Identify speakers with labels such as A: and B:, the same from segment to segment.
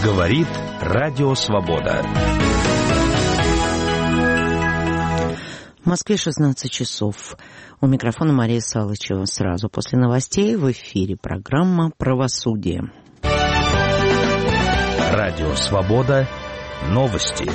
A: Говорит Радио Свобода.
B: В Москве 16 часов. У микрофона Мария Салычева. Сразу после новостей в эфире программа «Правосудие».
A: Радио Свобода. Новости.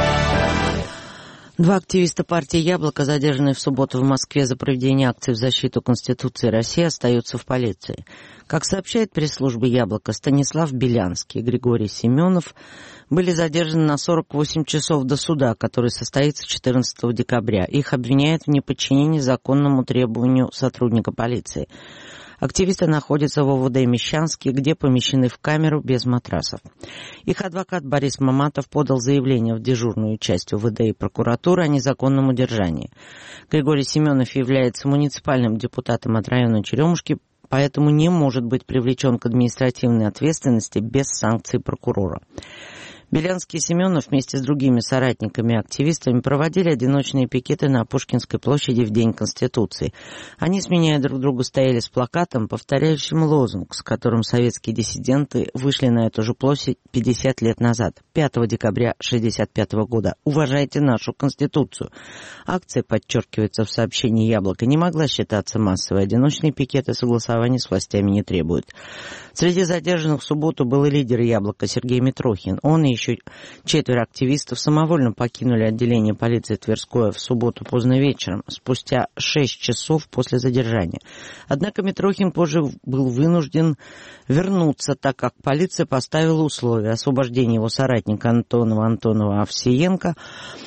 B: Два активиста партии «Яблоко», задержанные в субботу в Москве за проведение акции в защиту Конституции России, остаются в полиции. Как сообщает пресс-служба «Яблоко», Станислав Белянский и Григорий Семенов были задержаны на 48 часов до суда, который состоится 14 декабря. Их обвиняют в неподчинении законному требованию сотрудника полиции. Активисты находятся в ОВД Мещанский, где помещены в камеру без матрасов. Их адвокат Борис Маматов подал заявление в дежурную часть ОВД и прокуратуры о незаконном удержании. Григорий Семенов является муниципальным депутатом от района Черемушки, поэтому не может быть привлечен к административной ответственности без санкций прокурора. Белянский и Семенов вместе с другими соратниками и активистами проводили одиночные пикеты на Пушкинской площади в День Конституции. Они, сменяя друг друга, стояли с плакатом, повторяющим лозунг, с которым советские диссиденты вышли на эту же площадь 50 лет назад, 5 декабря 1965 года. «Уважайте нашу Конституцию». Акция, подчеркивается в сообщении «Яблоко», не могла считаться массовой. Одиночные пикеты согласования с властями не требуют. Среди задержанных в субботу был и лидер «Яблока» Сергей Митрохин. Он и еще 4 активистов самовольно покинули отделение полиции Тверское в субботу поздно вечером, спустя 6 часов после задержания. Однако Митрохин позже был вынужден вернуться, так как полиция поставила условия освобождения его соратника Антонова Овсиенко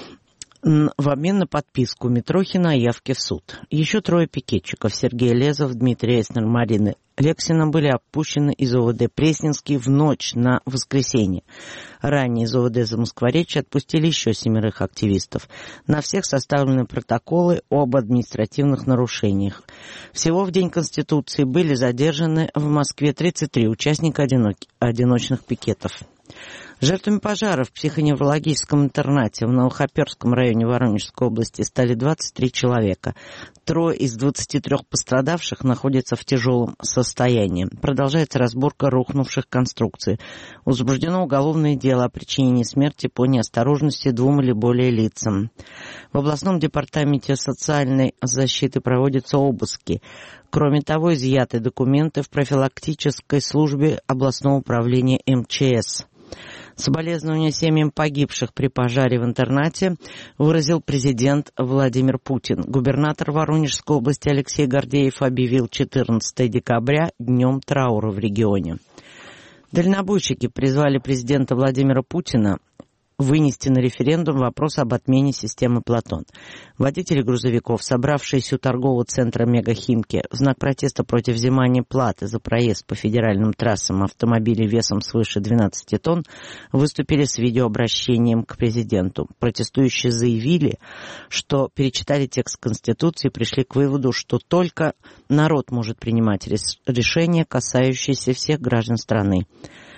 B: в обмен на подписку Митрохина о явке в суд. Еще 3 пикетчиков — Сергей Лезов, Дмитрий Эснер, Марина Лексина — были отпущены из ОВД Пресненский в ночь на воскресенье. Ранее из ОВД Замоскворечья отпустили еще 7 активистов. На всех составлены протоколы об административных нарушениях. Всего в День Конституции были задержаны в Москве 33 участника одиночных пикетов. Жертвами пожаров в психоневрологическом интернате в Новохоперском районе Воронежской области стали 23 человека. 3 из 23 пострадавших находятся в тяжелом состоянии. Продолжается разборка рухнувших конструкций. Возбуждено уголовное дело о причинении смерти по неосторожности 2 или более лицам. В областном департаменте социальной защиты проводятся обыски. Кроме того, изъяты документы в профилактической службе областного управления МЧС. Соболезнования семьям погибших при пожаре в интернате выразил президент Владимир Путин. Губернатор Воронежской области Алексей Гордеев объявил 14 декабря днем траура в регионе. Дальнобойщики призвали президента Владимира Путина вынести на референдум вопрос об отмене системы «Платон». Водители грузовиков, собравшиеся у торгового центра «Мегахимки» в знак протеста против взимания платы за проезд по федеральным трассам автомобилей весом свыше 12 тонн, выступили с видеообращением к президенту. Протестующие заявили, что перечитали текст Конституции и пришли к выводу, что только народ может принимать решения, касающиеся всех граждан страны.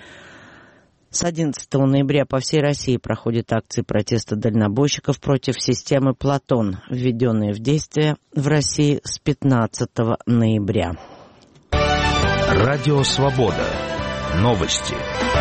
B: С 11 ноября по всей России проходят акции протеста дальнобойщиков против системы «Платон», введенные в действие в России с 15 ноября.
A: Радио Свобода. Новости.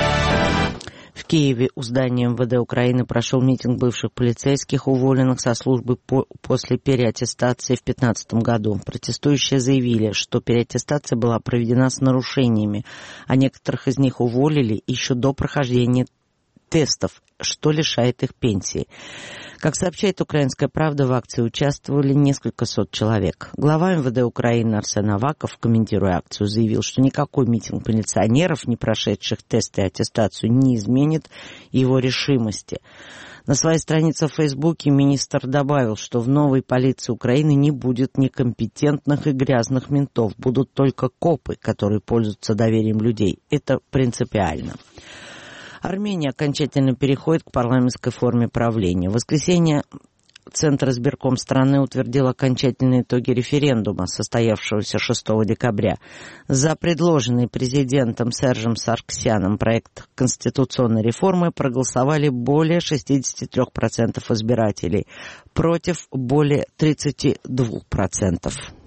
B: В Киеве у здания МВД Украины прошел митинг бывших полицейских, уволенных со службы после переаттестации в 2015 году. Протестующие заявили, что переаттестация была проведена с нарушениями, а некоторых из них уволили еще до прохождения тестов, что лишает их пенсии. Как сообщает «Украинская правда», в акции участвовали несколько сот человек. Глава МВД Украины Арсен Аваков, комментируя акцию, заявил, что никакой митинг милиционеров, не прошедших тесты и аттестацию, не изменит его решимости. На своей странице в Фейсбуке министр добавил, что в новой полиции Украины не будет некомпетентных и грязных ментов, будут только копы, которые пользуются доверием людей. Это принципиально. Армения окончательно переходит к парламентской форме правления. В воскресенье Центр избирком страны утвердил окончательные итоги референдума, состоявшегося 6 декабря. За предложенный президентом Сержем Сарксяном проект конституционной реформы проголосовали более 63% избирателей, против более 32%.